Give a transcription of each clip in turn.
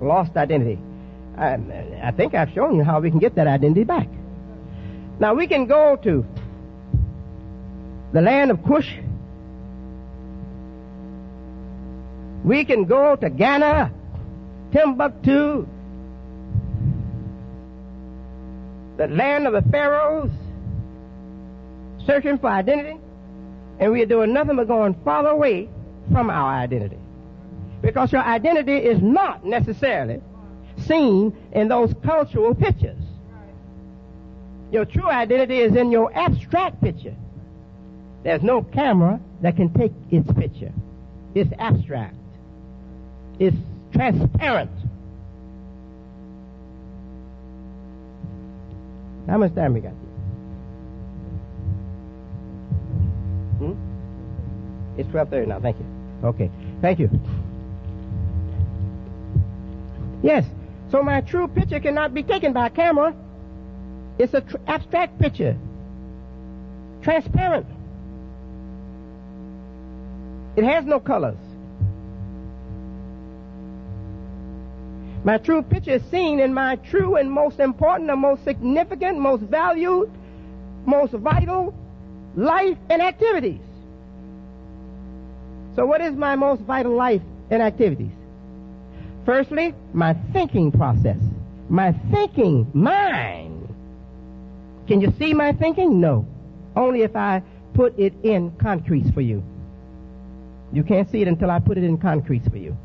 lost identity. I think I've shown you how we can get that identity back. Now we can go to the land of Cush. We can go to Ghana, Timbuktu, the land of the pharaohs, searching for identity, and we are doing nothing but going farther away from our identity. Because your identity is not necessarily seen in those cultural pictures. Your true identity is in your abstract picture. There's no camera that can take its picture. It's abstract. It's transparent. How much time we got here? It's 12:30 now. Thank you. Okay. Thank you. Yes. So my true picture cannot be taken by a camera. It's an abstract picture. Transparent. It has no colors. My true picture is seen in my true and most important and most significant, most valued, most vital life and activities. So what is my most vital life and activities? Firstly, my thinking process. My thinking mind. Can you see my thinking? No. Only if I put it in concrete for you. You can't see it until I put it in concrete for you.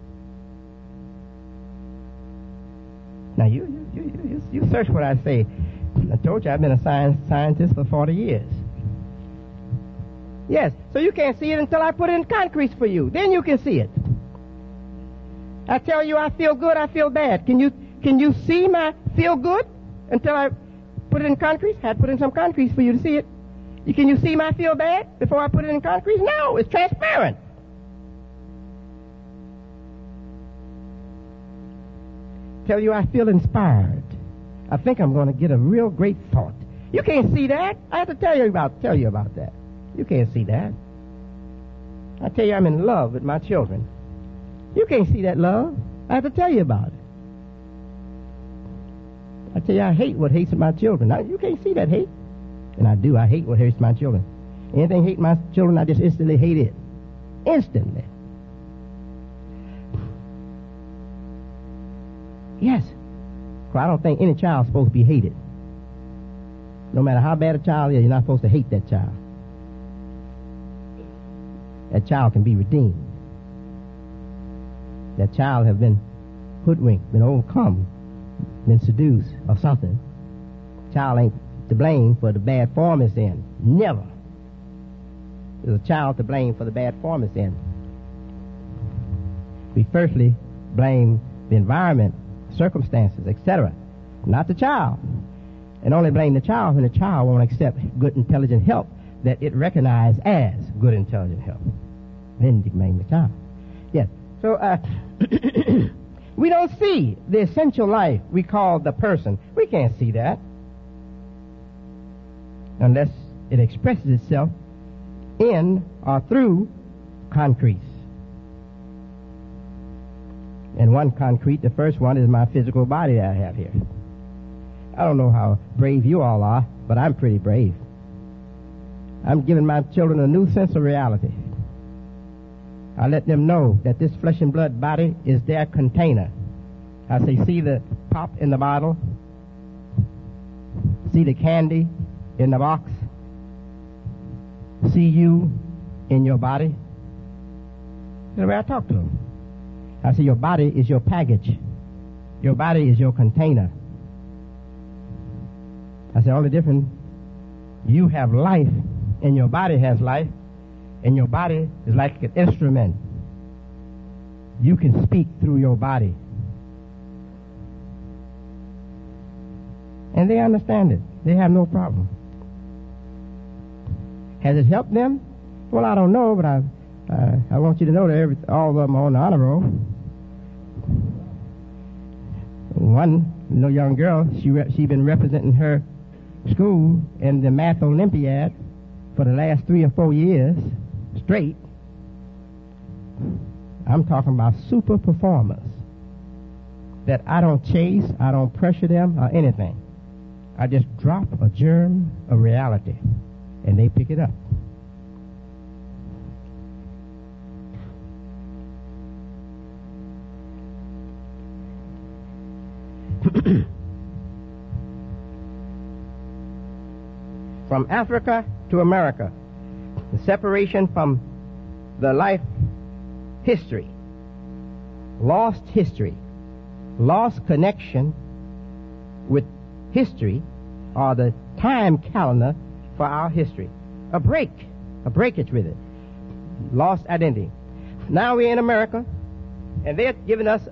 Now, you search what I say. I told you I've been a scientist for 40 years. Yes, so you can't see it until I put it in concrete for you. Then you can see it. I tell you I feel good, I feel bad. Can you see my feel good until I put it in concrete? I had to put in some concrete for you to see it. Can you see my feel bad before I put it in concrete? No, it's transparent. Tell you I feel inspired. I think I'm going to get a real great thought. You can't see that. I have to tell you about that. You can't see that. I tell you I'm in love with my children. You can't see that love. I have to tell you about it. I tell you I hate what hates my children. Now, you can't see that hate. And I do. I hate what hates my children. Anything hate my children, I just instantly hate it. Instantly. Yes. Well, I don't think any child's supposed to be hated. No matter how bad a child is, you're not supposed to hate that child. That child can be redeemed. That child has been hoodwinked, been overcome, been seduced or something. Child ain't to blame for the bad form it's in. Never. There's a child to blame for the bad form it's in. We firstly blame the environment, circumstances, etc., not the child. And only blame the child when the child won't accept good, intelligent help that it recognizes as good, intelligent help. Then you blame the child. Yes. So, we don't see the essential life we call the person. We can't see that unless it expresses itself in or through concretes. And one concrete, the first one, is my physical body that I have here. I don't know how brave you all are, but I'm pretty brave. I'm giving my children a new sense of reality. I let them know that this flesh and blood body is their container. I say, see the pop in the bottle? See the candy in the box? See you in your body? That's the way I talk to them. I say, your body is your package. Your body is your container. I say, only difference, you have life and your body has life, and your body is like an instrument. You can speak through your body. And they understand it. They have no problem. Has it helped them? Well, I don't know, but I want you to know that all of them are on the honor roll. One young girl, she been representing her school in the Math Olympiad for the last 3 or 4 years straight. I'm talking about super performers. that I don't chase, I don't pressure them or anything. I just drop a germ of reality, and they pick it up. From Africa to America, the separation from the life history, lost connection with history, or the time calendar for our history. A breakage with it. Lost identity. Now we're in America, and they're giving us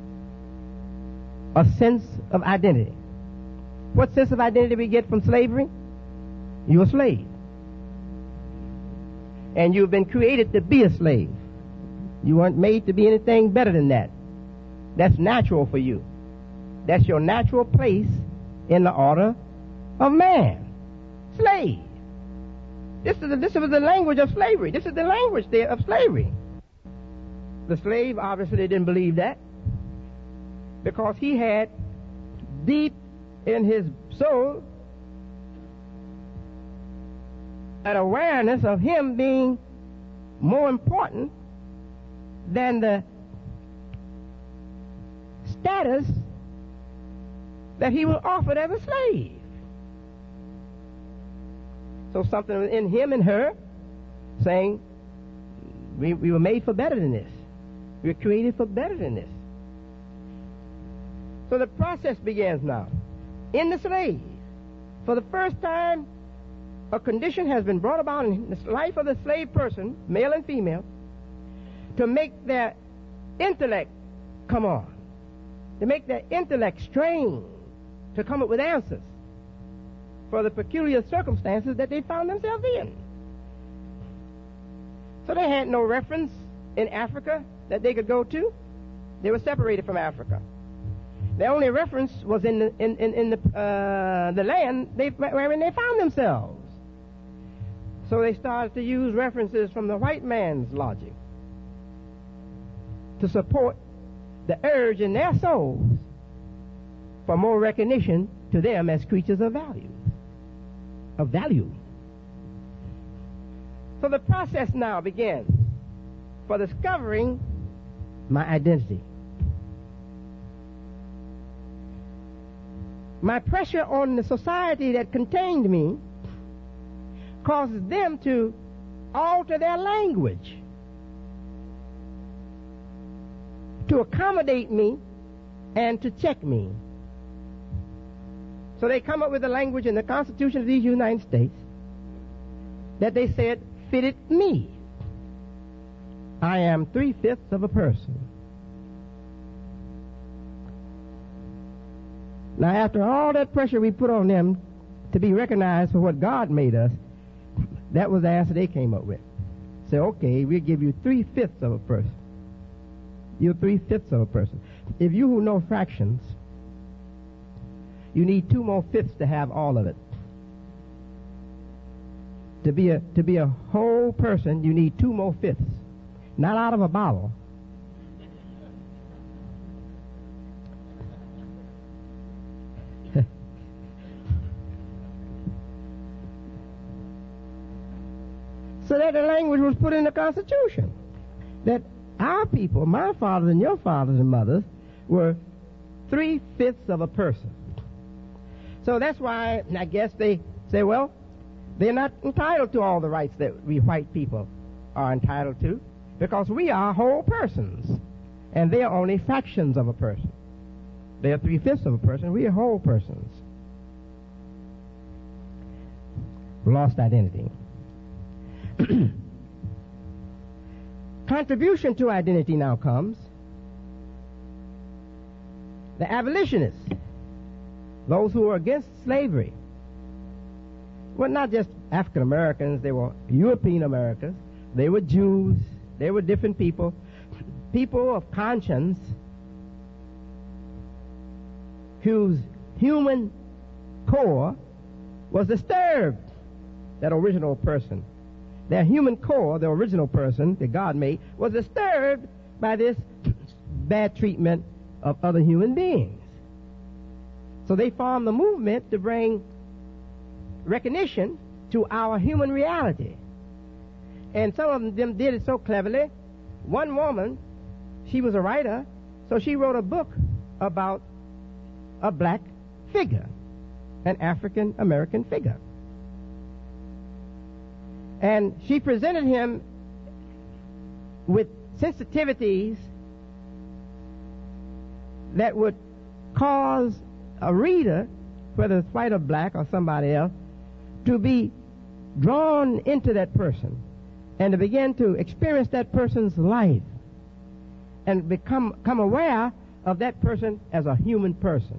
a sense of identity. What sense of identity we get from slavery? You're a slave. And you've been created to be a slave. You weren't made to be anything better than that. That's natural for you. That's your natural place in the order of man. Slave. This was the language of slavery. This is the language there of slavery. The slave obviously didn't believe that, because he had deep in his soul an awareness of him being more important than the status that he was offered as a slave. So something in him and her saying, we were made for better than this. We were created for better than this. So the process begins now. In the slave, for the first time, a condition has been brought about in the life of the slave person, male and female, to make their intellect come on, to make their intellect strain, to come up with answers for the peculiar circumstances that they found themselves in. So they had no reference in Africa that they could go to. They were separated from Africa. Their only reference was in the land wherein they found themselves. So they started to use references from the white man's logic to support the urge in their souls for more recognition to them as creatures of value. So the process now begins for discovering my identity. My pressure on the society that contained me causes them to alter their language to accommodate me and to check me. So they come up with a language in the Constitution of these United States that they said fitted me. I am 3/5 of a person. Now, after all that pressure we put on them to be recognized for what God made us, that was the answer they came up with. Say, okay, we'll give you 3/5 of a person. You're 3/5 of a person. If you who know fractions, you need 2 more fifths to have all of it. To be a whole person, you need 2 more fifths. Not out of a bottle. So that the language was put in the Constitution. That our people, my fathers and your fathers and mothers, were 3/5 of a person. So that's why I guess they say, well, they're not entitled to all the rights that we white people are entitled to, because we are whole persons, and they are only fractions of a person. They are 3/5 of a person. We are whole persons. Lost identity. Contribution to identity now comes. The abolitionists, those who were against slavery, were not just African Americans, they were European Americans, they were Jews, they were different people of conscience, whose human core was disturbed. That original person, their human core, the original person that God made, was disturbed by this bad treatment of other human beings. So they formed a movement to bring recognition to our human reality. And some of them did it so cleverly. One woman, she was a writer, so she wrote a book about a black figure, an African American figure. And she presented him with sensitivities that would cause a reader, whether it's white or black or somebody else, to be drawn into that person and to begin to experience that person's life and become aware of that person as a human person.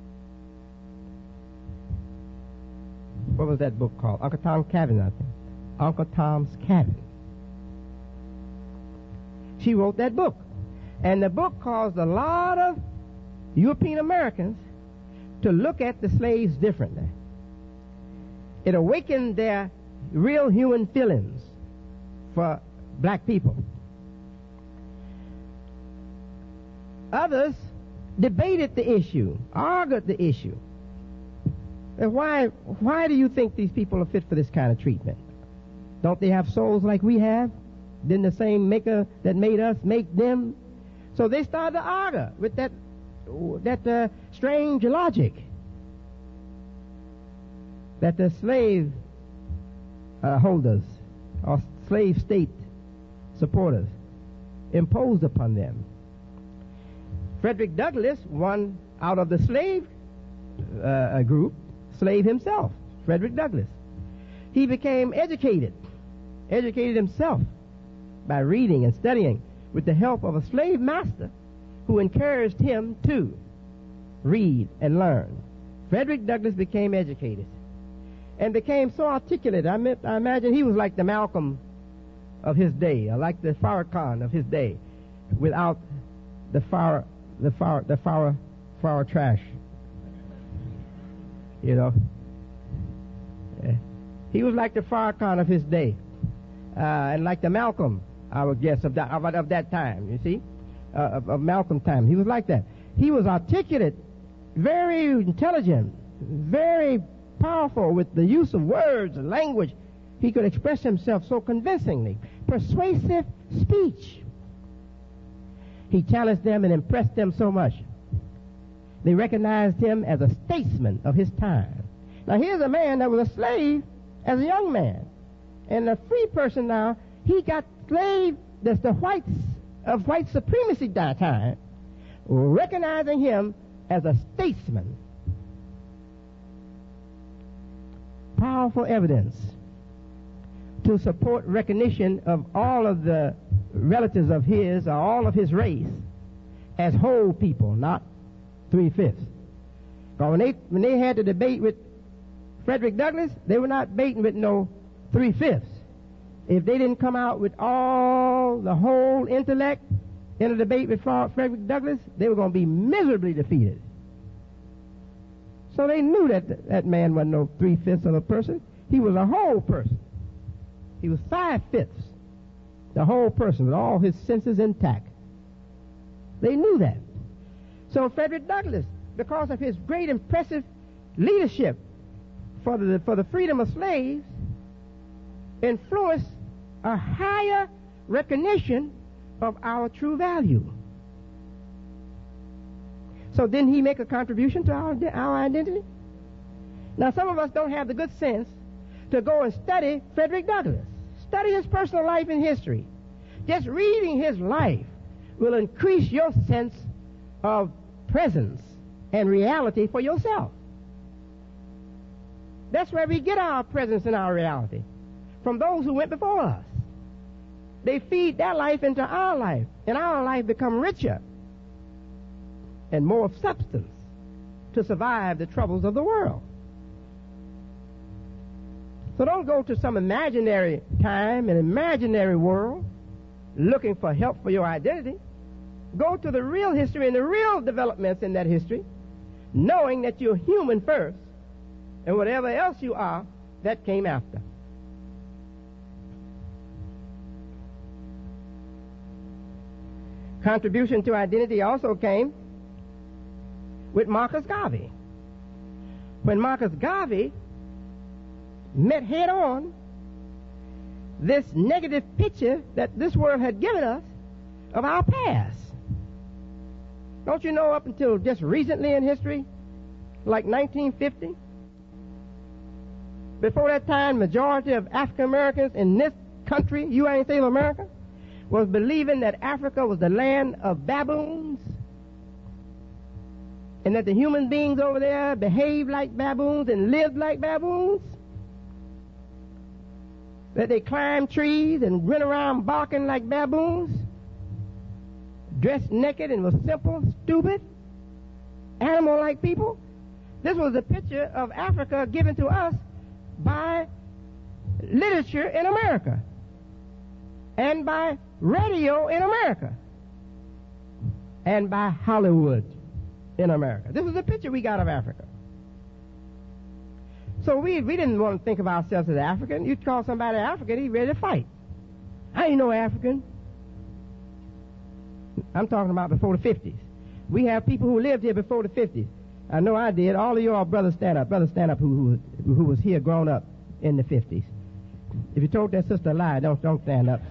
What was that book called? Uncle Tom's Cabin, I think. Uncle Tom's Cabin. She wrote that book. And the book caused a lot of European Americans to look at the slaves differently. It awakened their real human feelings for black people. Others debated the issue, argued the issue. And why do you think these people are fit for this kind of treatment? Don't they have souls like we have? Didn't the same maker that made us make them? So they started to argue with that strange logic that the slave holders or slave state supporters imposed upon them. Frederick Douglass, one out of the slave group, slave himself, Frederick Douglass. He became educated himself by reading and studying with the help of a slave master who encouraged him to read and learn. Frederick Douglass became educated and became so articulate. I imagine he was like the Malcolm of his day, or like the Farrakhan of his day, without the Farrakhan trash. You know, he was like the Farrakhan of his day, and like the Malcolm, I would guess, of that time. You see, of Malcolm time, he was like that. He was articulate, very intelligent, very powerful with the use of words and language. He could express himself so convincingly. Persuasive speech. He challenged them and impressed them so much. They recognized him as a statesman of his time. Now here's a man that was a slave as a young man, and a free person now. He got slave, that's the white supremacy time, recognizing him as a statesman. Powerful evidence to support recognition of all of the relatives of his, or all of his race, as whole people, not 3/5. Because when they had to debate with Frederick Douglass, they were not debating with no 3/5. If they didn't come out with the whole intellect in a debate with Frederick Douglass, they were going to be miserably defeated. So they knew that man wasn't no 3/5 of a person. He was a whole person. He was 5/5, the whole person, with all his senses intact. They knew that. So Frederick Douglass, because of his great impressive leadership for the freedom of slaves, influenced a higher recognition of our true value. So didn't he make a contribution to our identity? Now some of us don't have the good sense to go and study Frederick Douglass. Study his personal life and history. Just reading his life will increase your sense of presence and reality for yourself. That's where we get our presence and our reality, from those who went before us. They feed their life into our life, and our life become richer and more of substance to survive the troubles of the world. So don't go to some imaginary time, an imaginary world, looking for help for your identity. Go to the real history and the real developments in that history, knowing that you're human first, and whatever else you are, that came after. Contribution to identity also came with Marcus Garvey. When Marcus Garvey met head on this negative picture that this world had given us of our past. Don't you know, up until just recently in history, like 1950, before that time, majority of African Americans in this country, United States of America, was believing that Africa was the land of baboons, and that the human beings over there behaved like baboons and lived like baboons, that they climbed trees and went around barking like baboons, dressed naked and was simple, stupid, animal-like people. This was a picture of Africa given to us by literature in America and by radio in America and by Hollywood in America. This was a picture we got of Africa. So we didn't want to think of ourselves as African. You call somebody African, he's ready to fight. I ain't no African. I'm talking about before the 50s. We have people who lived here before the 50s. I know I did. All of y'all brothers stand up. Brothers stand up who was here grown up in the 50s. If you told that sister a lie, don't stand up.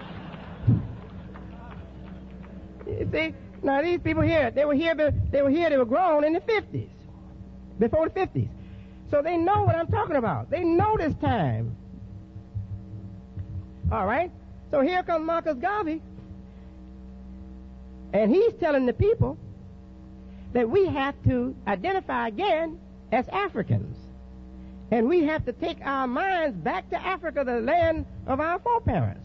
You see, now these people here, they were grown in the 50s, before the 50s. So they know what I'm talking about. They know this time. All right? So here comes Marcus Garvey, and he's telling the people that we have to identify again as Africans. And we have to take our minds back to Africa, the land of our foreparents.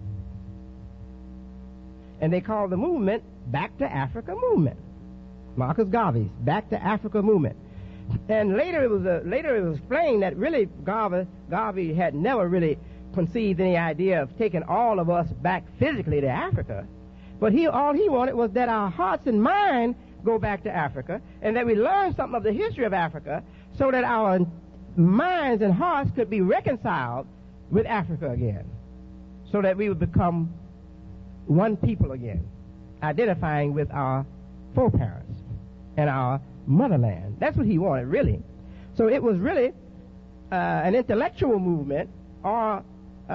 And they call the movement Back to Africa Movement. Marcus Garvey's Back to Africa Movement. And later it was explained that really Garvey had never really conceived any idea of taking all of us back physically to Africa. But all he wanted was that our hearts and minds go back to Africa, and that we learn something of the history of Africa so that our minds and hearts could be reconciled with Africa again, so that we would become one people again, identifying with our foreparents and our motherland. That's what he wanted, really. So it was really an intellectual movement, or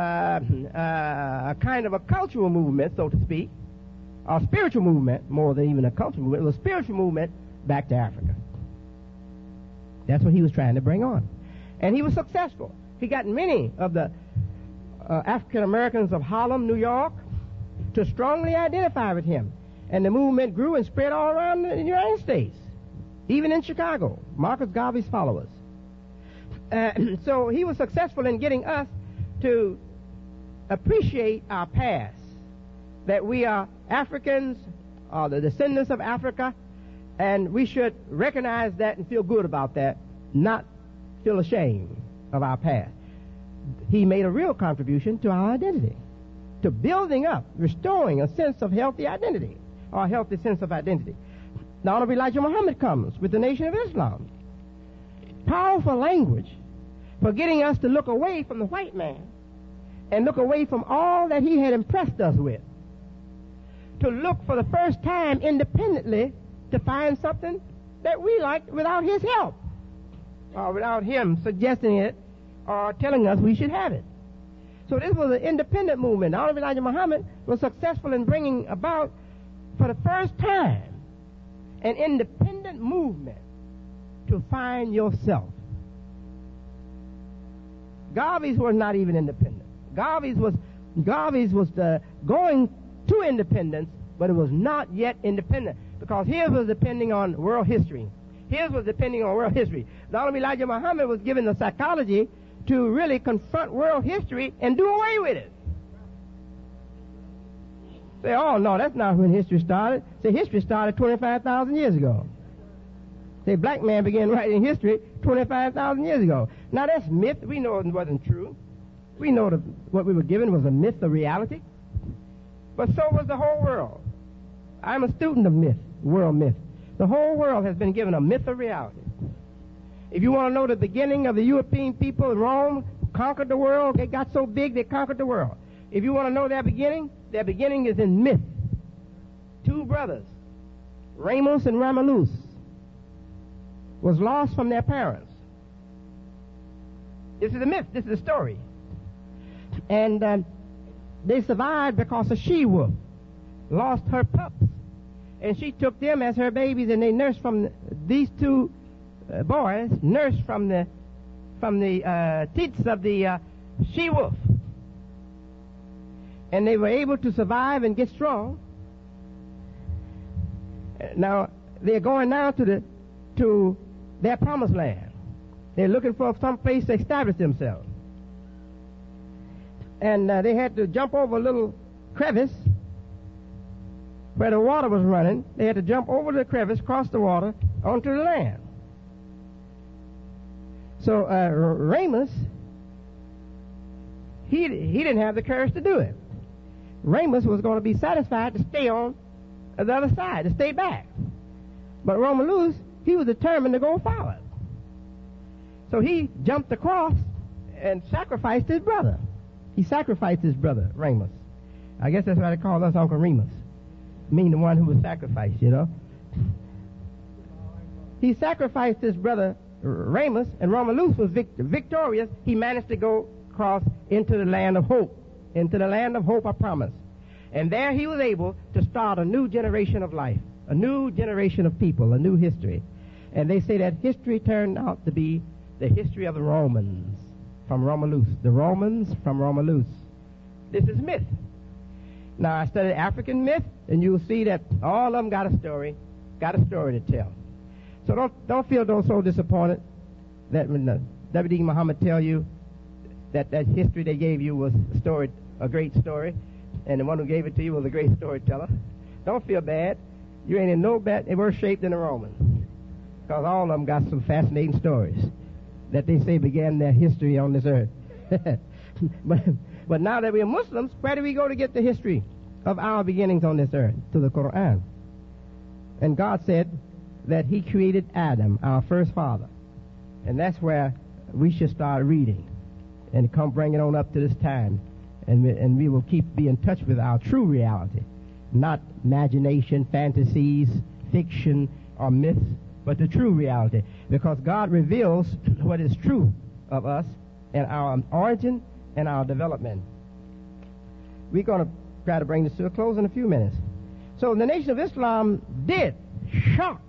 a kind of a cultural movement, so to speak, a spiritual movement, more than even a cultural movement. It was a spiritual movement back to Africa. That's what he was trying to bring on. And he was successful. He got many of the African Americans of Harlem, New York, to strongly identify with him. And the movement grew and spread all around the United States, even in Chicago, Marcus Garvey's followers. So he was successful in getting us to appreciate our past, that we are Africans, or the descendants of Africa, and we should recognize that and feel good about that, not feel ashamed of our past. He made a real contribution to our identity, to building up, restoring a sense of healthy identity, or a healthy sense of identity. The Honorable Elijah Muhammad comes with the Nation of Islam. Powerful language for getting us to look away from the white man and look away from all that he had impressed us with, to look for the first time independently to find something that we liked without his help, or without him suggesting it or telling us we should have it. So this was an independent movement. The Honorable Elijah Muhammad was successful in bringing about, for the first time, an independent movement to find yourself. Garvey's was not even independent. Garvey's was going to independence, but it was not yet independent, because his was depending on world history. The Honorable Elijah Muhammad was given the psychology to really confront world history and do away with it. Say, oh no, that's not when history started. Say, history started 25,000 years ago. Say, black man began writing history 25,000 years ago. Now that's myth. We know it wasn't true. We know what we were given was a myth of reality. But so was the whole world. I'm a student of myth, world myth. The whole world has been given a myth of reality. If you want to know the beginning of the European people in Rome, conquered the world, they got so big they conquered the world. If you want to know their beginning is in myth. Two brothers, Remus and Romulus, was lost from their parents. This is a myth. This is a story. And they survived because a she-wolf lost her pups. And she took them as her babies, and they nursed from these two boys, nursed from the teats of the she-wolf. And they were able to survive and get strong. Now, they're going now to their promised land. They're looking for some place to establish themselves. And they had to jump over a little crevice where the water was running. They had to jump over the crevice, cross the water, onto the land. So Ramus, he didn't have the courage to do it. Ramus was going to be satisfied to stay on the other side, to stay back. But Romulus, he was determined to go forward. So he jumped across and sacrificed his brother. He sacrificed his brother, Ramus. I guess that's why they call us Uncle Remus. Mean the one who was sacrificed, you know. He sacrificed his brother, Ramus, and Romulus was victorious. He managed to go across into the land of hope. Into the land of hope, I promise. And there he was able to start a new generation of life, a new generation of people, a new history. And they say that history turned out to be the history of the Romans from Romulus. The Romans from Romulus. This is myth. Now, I studied African myth, and you'll see that all of them got a story to tell. So don't feel so disappointed that when W.D. Muhammad tell you that history they gave you was a great story, and the one who gave it to you was a great storyteller. Don't feel bad. You ain't in no worse shape than the Romans, because all of them got some fascinating stories that they say began their history on this earth. But now that we are Muslims, where do we go to get the history of our beginnings on this earth? To the Quran. And God said that he created Adam, our first father. And that's where we should start reading and come bring it on up to this time. And we will be in touch with our true reality, not imagination, fantasies, fiction, or myths, but the true reality. Because God reveals what is true of us and our origin and our development. We're going to try to bring this to a close in a few minutes. So the Nation of Islam did shock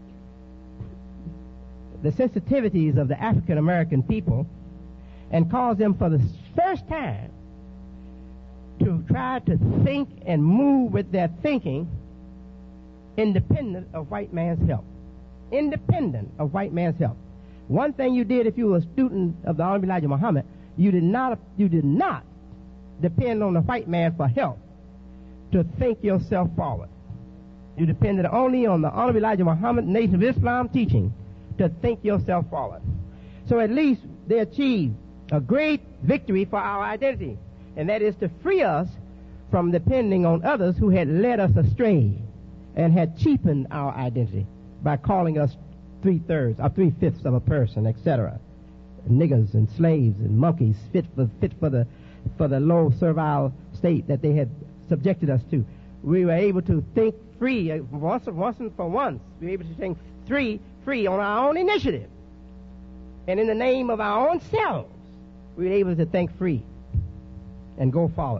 the sensitivities of the African American people and caused them for the first time to try to think and move with their thinking independent of white man's help. Independent of white man's help. One thing you did if you were a student of the Honorable Elijah Muhammad, you did not depend on the white man for help to think yourself forward. You depended only on the Honorable Elijah Muhammad, Nation of Islam teaching to think yourself forward. So at least they achieved a great victory for our identity, and that is to free us from depending on others who had led us astray and had cheapened our identity by calling us 3/3 or 3/5 of a person, etc. Niggers and slaves and monkeys fit for the low servile state that they had subjected us to. We were able to think free once and for once. We were able to think free on our own initiative, and in the name of our own selves, we were able to think free and go forward.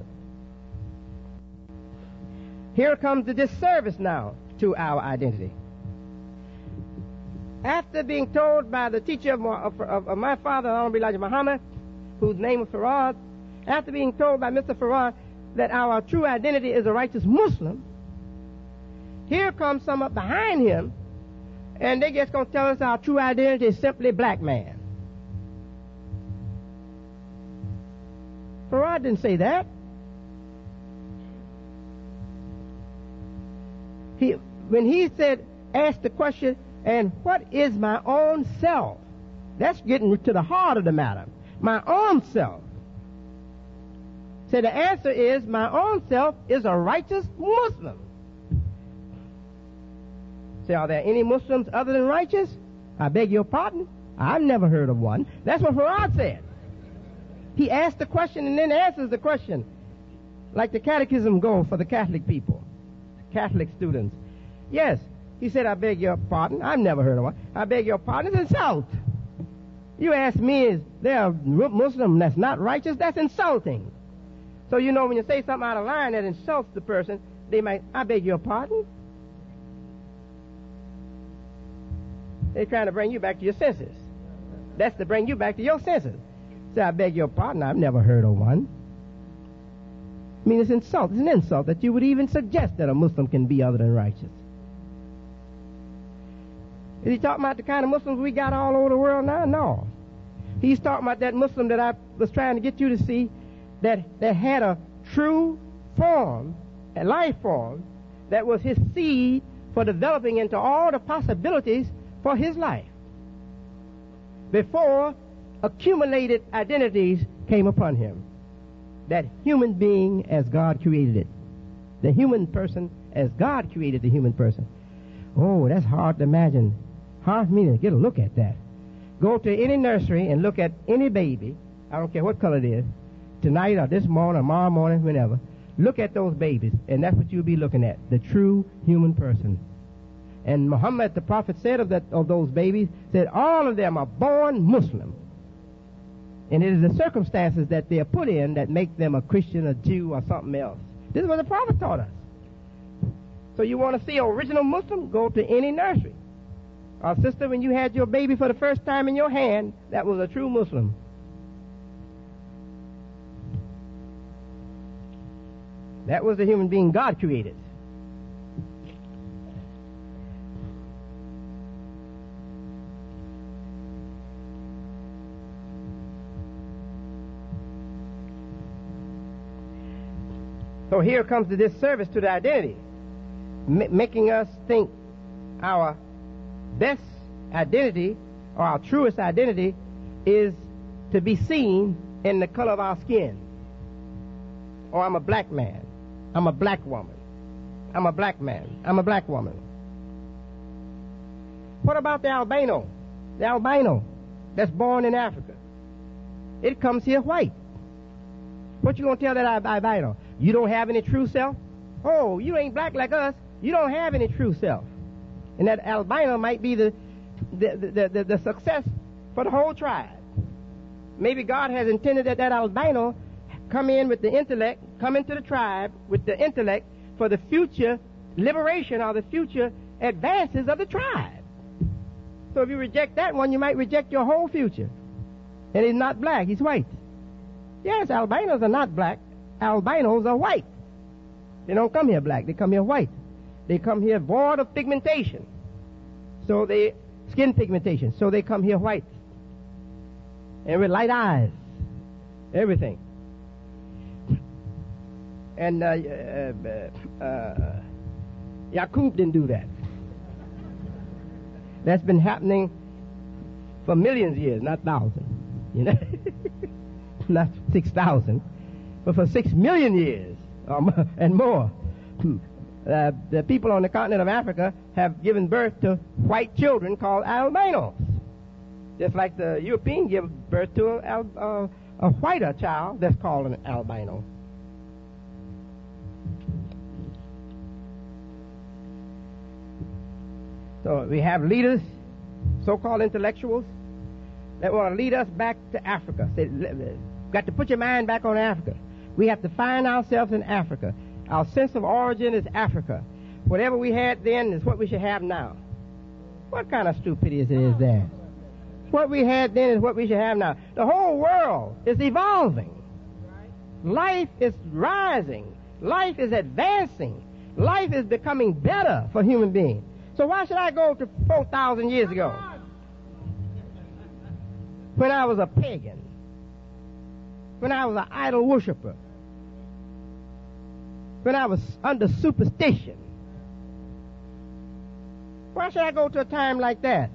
Here comes the disservice now to our identity. After being told by the teacher of my father, Honorable Elijah Muhammad, whose name was Farad, after being told by Mr. Farad that our true identity is a righteous Muslim, here comes some up behind him, and they just going to tell us our true identity is simply black man. Farad didn't say that. When he asked the question, and what is my own self? That's getting to the heart of the matter. My own self. So the answer is, my own self is a righteous Muslim. Say, are there any Muslims other than righteous? I beg your pardon? I've never heard of one. That's what Farad said. He asked the question and then answers the question. Like the catechism goes for the Catholic people, Catholic students. Yes, He said, I beg your pardon. I've never heard of one. I beg your pardon. It's insult. You ask me, is there a Muslim that's not righteous? That's insulting. So you know when you say something out of line that insults the person, they might, I beg your pardon. They're trying to bring you back to your senses. That's to bring you back to your senses. Say, I beg your pardon. I've never heard of one. I mean, it's insult. It's an insult that you would even suggest that a Muslim can be other than righteous. Is he talking about the kind of Muslims we got all over the world now? No. He's talking about that Muslim that I was trying to get you to see that had a true form, a life form, that was his seed for developing into all the possibilities for his life before accumulated identities came upon him. That human being as God created it. The human person as God created the human person. Oh, that's hard to imagine. Hard for me to get a look at that. Go to any nursery and look at any baby. I don't care what color it is. Tonight or this morning or tomorrow morning, whenever. Look at those babies, and that's what you'll be looking at. The true human person. And Muhammad, the prophet, said of those babies, said all of them are born Muslim. And it is the circumstances that they are put in that make them a Christian, a Jew, or something else. This is what the prophet taught us. So you want to see an original Muslim? Go to any nursery. Or sister, when you had your baby for the first time in your hand, that was a true Muslim. That was the human being God created. So here comes the disservice to the identity, making us think our best identity or our truest identity is to be seen in the color of our skin. Or I'm a black man. I'm a black woman. I'm a black man. I'm a black woman. What about the albino? The albino that's born in Africa. It comes here white. What you gonna tell that albino? You don't have any true self? Oh, you ain't black like us. You don't have any true self. And that albino might be the success for the whole tribe. Maybe God has intended that albino come in with the intellect, come into the tribe with the intellect for the future liberation or the future advances of the tribe. So if you reject that one, you might reject your whole future. And he's not black, he's white. Yes, albinos are not black. Albinos are white. They don't come here black, they come here white. They come here void of pigmentation. So they, skin pigmentation, so they come here white. And with light eyes. Everything. And Yaqub didn't do that. That's been happening for millions of years, not thousands. You know, not 6,000, but for 6 million years and more. The people on the continent of Africa have given birth to white children called albinos, just like the European give birth to a whiter child that's called an albino. So we have leaders, so-called intellectuals, that want to lead us back to Africa. Say, got to put your mind back on Africa. We have to find ourselves in Africa. Our sense of origin is Africa. Whatever we had then is what we should have now. What kind of stupidity is that? What we had then is what we should have now. The whole world is evolving. Life is rising. Life is advancing. Life is becoming better for human beings. So why should I go to 4,000 years ago when I was a pagan, when I was an idol worshiper, when I was under superstition? Why should I go to a time like that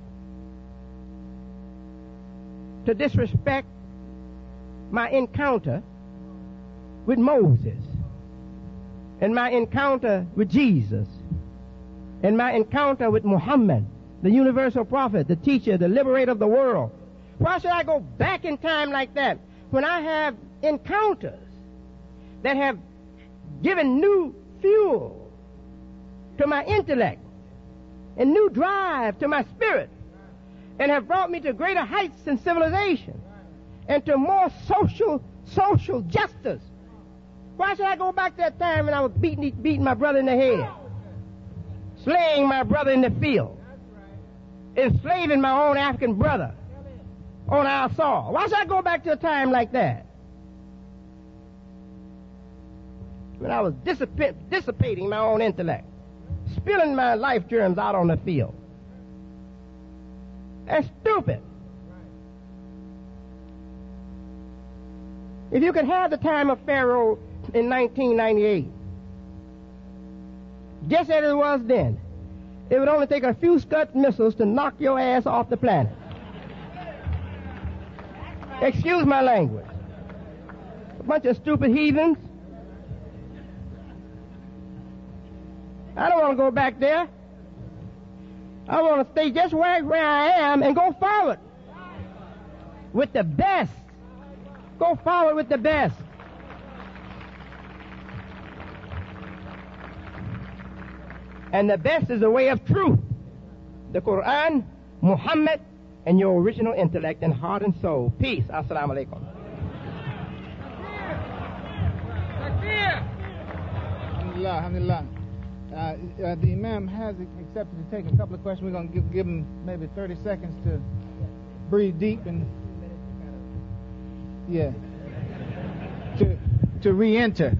to disrespect my encounter with Moses and my encounter with Jesus and my encounter with Muhammad, the universal prophet, the teacher, the liberator of the world? Why should I go back in time like that when I have encounters that have given new fuel to my intellect and new drive to my spirit, and have brought me to greater heights in civilization and to more social justice. Why should I go back to that time when I was beating my brother in the head, slaying my brother in the field, enslaving my own African brother on our soil? Why should I go back to a time like that? When I was dissipating my own intellect, spilling my life germs out on the field. That's stupid. If you could have the time of Pharaoh in 1998, just as it was then, it would only take a few Scud missiles to knock your ass off the planet. Excuse my language. A bunch of stupid heathens. I don't want to go back there. I want to stay just where I am and go forward with the best. Go forward with the best. And the best is the way of truth. The Quran, Muhammad, and your original intellect and heart and soul. Peace. Assalamu alaikum. Alhamdulillah, alhamdulillah. The Imam has accepted to take a couple of questions. We're going to give him maybe 30 seconds to breathe deep and to re-enter.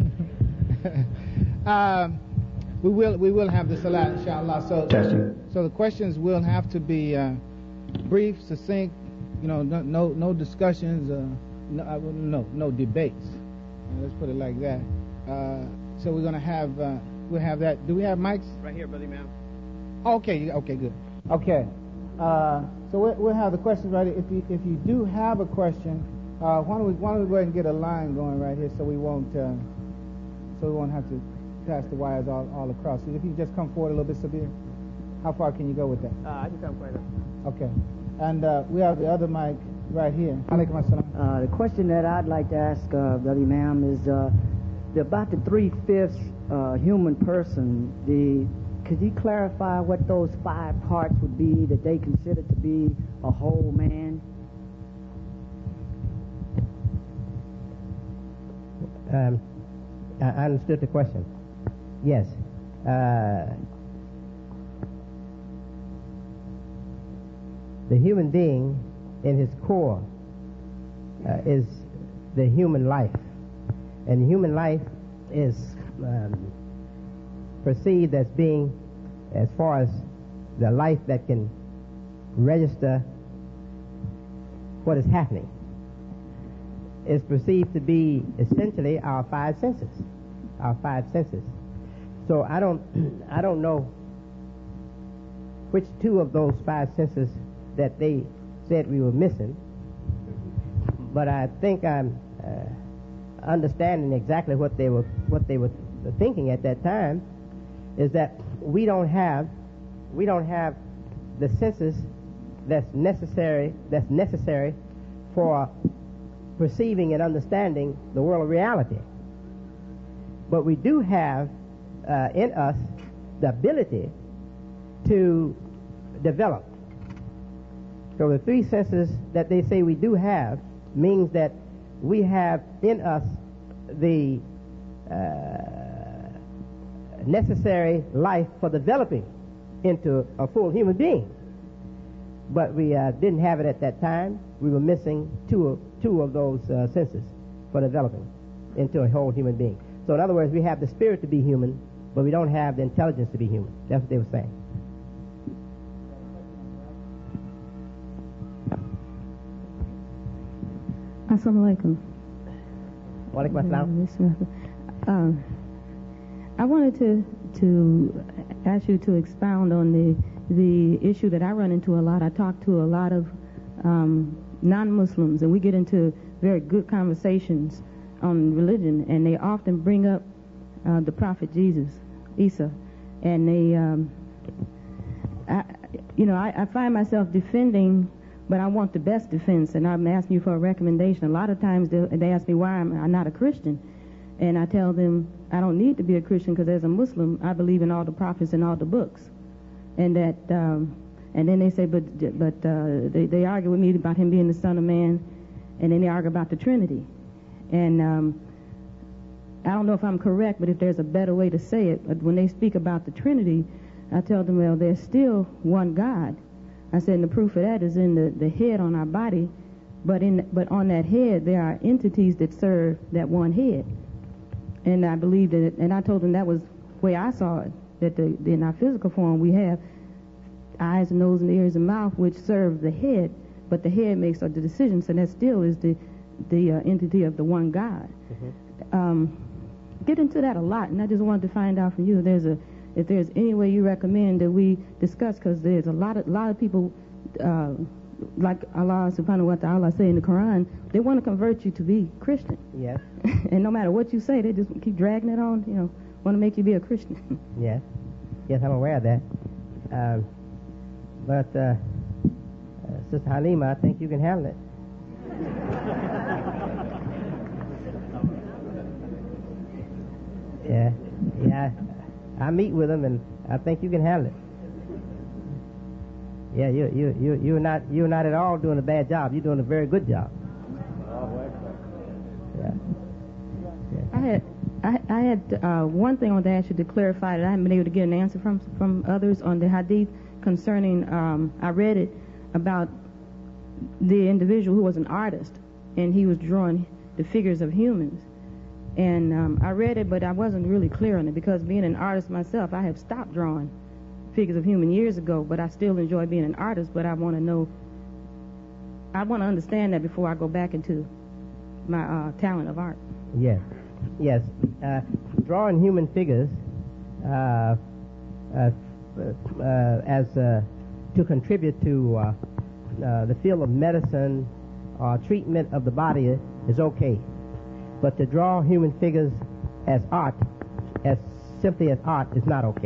We will have the salat, inshallah. So the questions will have to be brief, succinct. No discussions. No debates. Let's put it like that. So we're going to have. We'll have that. Do we have mics? Right here, brother, ma'am. Okay, good. Okay. So we'll have the questions right here. If you do have a question, why don't we go ahead and get a line going right here so we won't have to pass the wires all across. So if you just come forward a little bit, Sabir. How far can you go with that? I can come quite up. Okay. And we have the other mic right here. Alaikum assalam. The question that I'd like to ask, Brother Imam, is about the 3/5 human person. Could you clarify what those 5 parts would be that they consider to be a whole man? I understood the question. Yes. The human being in his core is the human life. And human life is perceived as being, as far as the life that can register what is happening, is perceived to be essentially our 5 senses. Our 5 senses. So I don't know which 2 of those 5 senses that they said we were missing, but I think I'm understanding exactly what they were thinking at that time, is that we don't have the senses that's necessary for perceiving and understanding the world of reality. But we do have in us the ability to develop. So the 3 senses that they say we do have means that we have in us the necessary life for developing into a full human being. But we didn't have it at that time. We were missing two of those senses for developing into a whole human being. So in other words, we have the spirit to be human, but we don't have the intelligence to be human. That's what they were saying. Assalamu alaikum. Wa alaikum assalam. I wanted to ask you to expound on the issue that I run into a lot. I talk to a lot of non-Muslims, and we get into very good conversations on religion, and they often bring up the Prophet Jesus, Isa, and I find myself defending, but I want the best defense, and I'm asking you for a recommendation. A lot of times they ask me why I'm not a Christian, and I tell them I don't need to be a Christian because as a Muslim, I believe in all the prophets and all the books. and that and then they say, but they argue with me about him being the Son of Man, and then they argue about the Trinity, and I don't know if I'm correct, but if there's a better way to say it, but when they speak about the Trinity, I tell them, well, there's still one God. I said, and the proof of that is in the head on our body, but on that head there are entities that serve that one head, and I believe that, and I told them that was the way I saw it, that in our physical form we have eyes, nose, and ears and mouth, which serve the head, but the head makes the decisions, and that still is the entity of the one God. Mm-hmm. Get into that a lot, and I just wanted to find out from you if there's any way you recommend that we discuss, because there's a lot of people, like Allah subhanahu wa ta'ala say in the Quran, they want to convert you to be Christian. Yes. And no matter what you say, they just keep dragging it on, want to make you be a Christian. Yes. Yes, I'm aware of that. But Sister Halima, I think you can handle it. Yeah. I meet with them, and I think you can handle it. Yeah, you're not at all doing a bad job. You're doing a very good job. Yeah. I had one thing I wanted to ask you to clarify that I haven't been able to get an answer from others on the hadith concerning. I read it about the individual who was an artist, and he was drawing the figures of humans. And I read it, but I wasn't really clear on it, because being an artist myself, I have stopped drawing figures of human years ago, but I still enjoy being an artist. But I want to understand that before I go back into my talent of art. Yes. Drawing human figures as to contribute to the field of medicine or treatment of the body is okay. But to draw human figures as art, as simply as art, is not okay.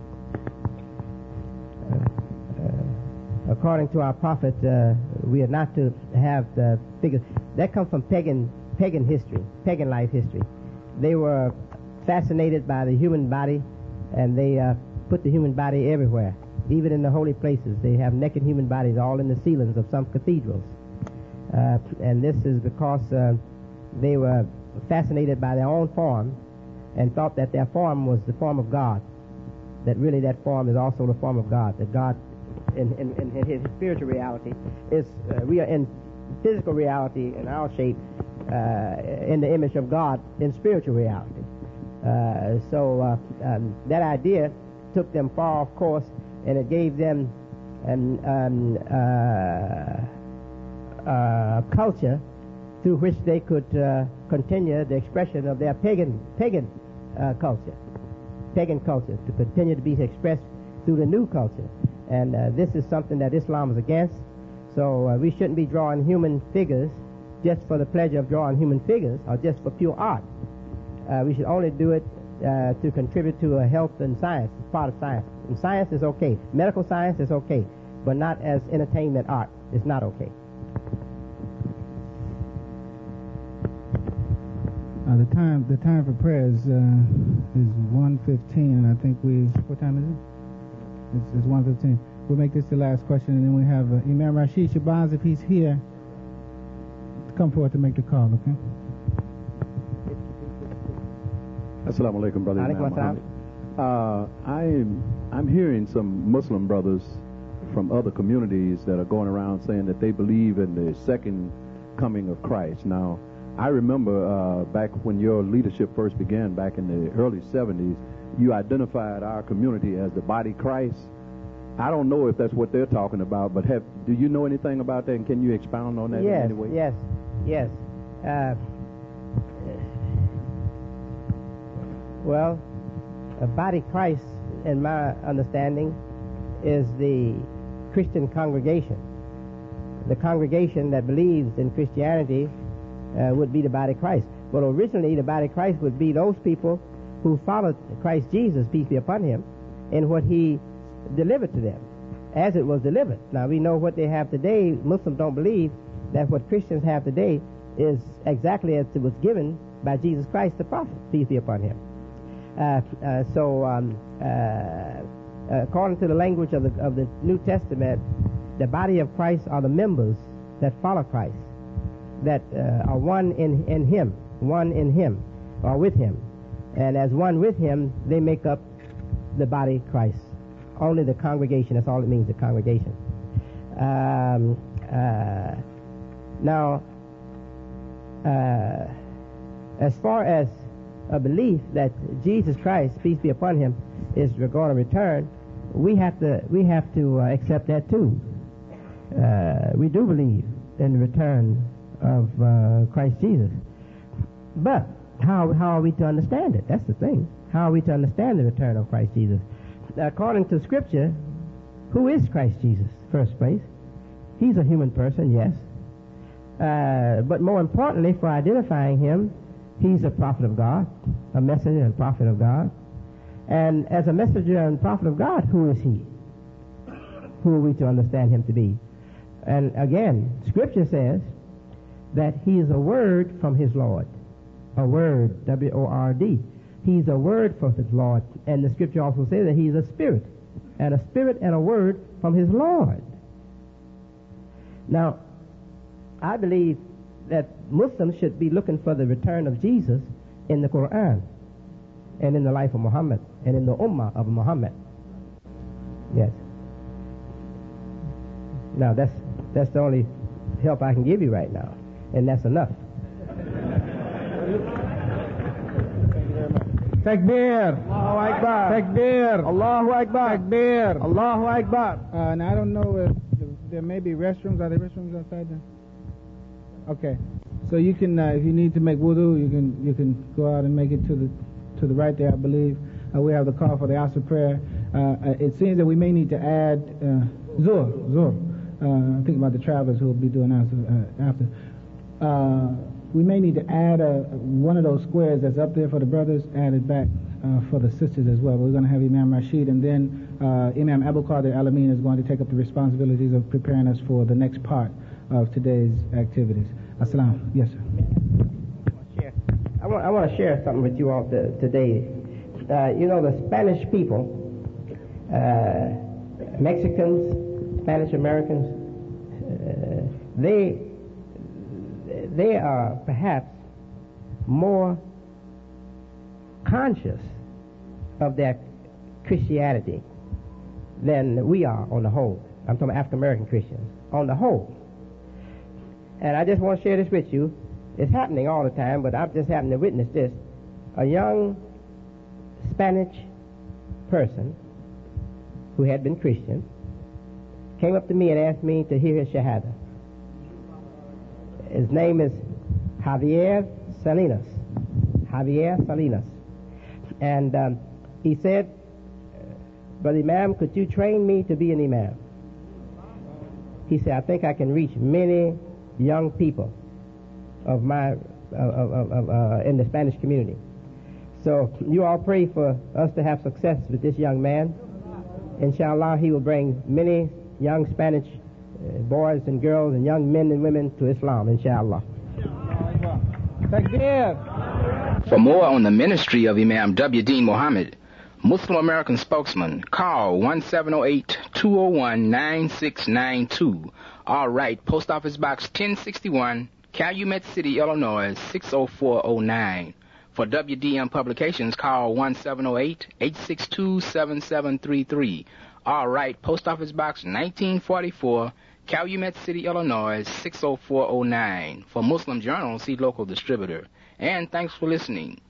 According to our prophet, we are not to have the figures. That comes from pagan history, pagan life history. They were fascinated by the human body, and they put the human body everywhere, even in the holy places. They have naked human bodies all in the ceilings of some cathedrals. And this is because they were fascinated by their own form and thought that their form was the form of God, that really that form is also the form of God, that God in his spiritual reality is we are in physical reality in our shape in the image of God in spiritual reality. So that idea took them far off course, and it gave them a culture through which they could continue the expression of their pagan culture, to continue to be expressed through the new culture. And this is something that Islam is against. So we shouldn't be drawing human figures just for the pleasure of drawing human figures or just for pure art. We should only do it to contribute to health and science. It's part of science. And science is okay. Medical science is okay, but not as entertainment art. It's not okay. The time for prayer is 1:15, and I think what time is it? It's 1:15. We'll make this the last question, and then we have Imam Rashid Shabazz, if he's here, to come forward to make the call, okay? Assalamu alaikum, brother. I'm hearing some Muslim brothers from other communities that are going around saying that they believe in the second coming of Christ. Now, I remember back when your leadership first began, back in the early 70s, you identified our community as the body Christ. I don't know if that's what they're talking about, but do you know anything about that, and can you expound on that in any way? Yes. Well, a body Christ, in my understanding, is the Christian congregation. The congregation that believes in Christianity would be the body Christ. Well, originally, the body Christ would be those people who followed Christ Jesus, peace be upon him, in what he delivered to them, as it was delivered. Now, we know what they have today. Muslims don't believe that what Christians have today is exactly as it was given by Jesus Christ, the prophet, peace be upon him. according to the language of the New Testament, the body of Christ are the members that follow Christ, that are one in Him, or with Him. And as one with Him, they make up the body of Christ. Only the congregation, that's all it means, the congregation. Now, as far as a belief that Jesus Christ, peace be upon Him, is going to return, we have to accept that too. We do believe in the return of Christ Jesus. But how are we to understand it? That's the thing. How are we to understand the return of Christ Jesus? According to Scripture, who is Christ Jesus, first place? He's a human person, yes. But more importantly, for identifying Him, He's a prophet of God, a messenger and prophet of God. And as a messenger and prophet of God, who is He? Who are we to understand Him to be? And again, Scripture says that He is a word from His Lord. A word, W-O-R-D. He's a word from His Lord. And the Scripture also says that He's a spirit and a word from His Lord. Now, I believe that Muslims should be looking for the return of Jesus in the Quran and in the life of Muhammad and in the Ummah of Muhammad. Yes. Now, that's the only help I can give you right now, and that's enough. Takbir! Allahu Akbar! Takbir! Allahu Akbar! Takbir! Allahu Akbar! Now, I don't know if there may be restrooms. Are there restrooms outside there? Okay. So you can, if you need to make wudu, you can go out and make it to the right there, I believe. We have the call for the Asr prayer. It seems that we may need to add Zuhr. I think about the travelers who will be doing after. We may need to add one of those squares that's up there for the brothers, add it back for the sisters as well. We're going to have Imam Rashid, and then Imam Abu Qadir Alameen is going to take up the responsibilities of preparing us for the next part of today's activities. Assalam. Yes, sir. I want to share something with you all today. You know, the Spanish people, Mexicans, Spanish Americans, they are perhaps more conscious of their Christianity than we are on the whole. I'm talking about African American Christians on the whole. And I just want to share this with you. It's happening all the time, but I've just happened to witness this. A young Spanish person who had been Christian came up to me and asked me to hear his Shahada. His name is Javier Salinas. Javier Salinas. And he said, Brother Imam, could you train me to be an Imam? He said, I think I can reach many young people of my in the Spanish community. So you all pray for us to have success with this young man. Inshallah, he will bring many young Spanish boys and girls and young men and women to Islam, inshallah. For more on the ministry of Imam W. Deen Muhammad, Muslim American spokesman, call 1708-201-9692. All right, Post Office Box 1061, Calumet City, Illinois, 60409. For WDM Publications, call 1708-862-7733. All right, Post Office Box 1944, Calumet City, Illinois, 60409. For Muslim Journal, see local distributor. And thanks for listening.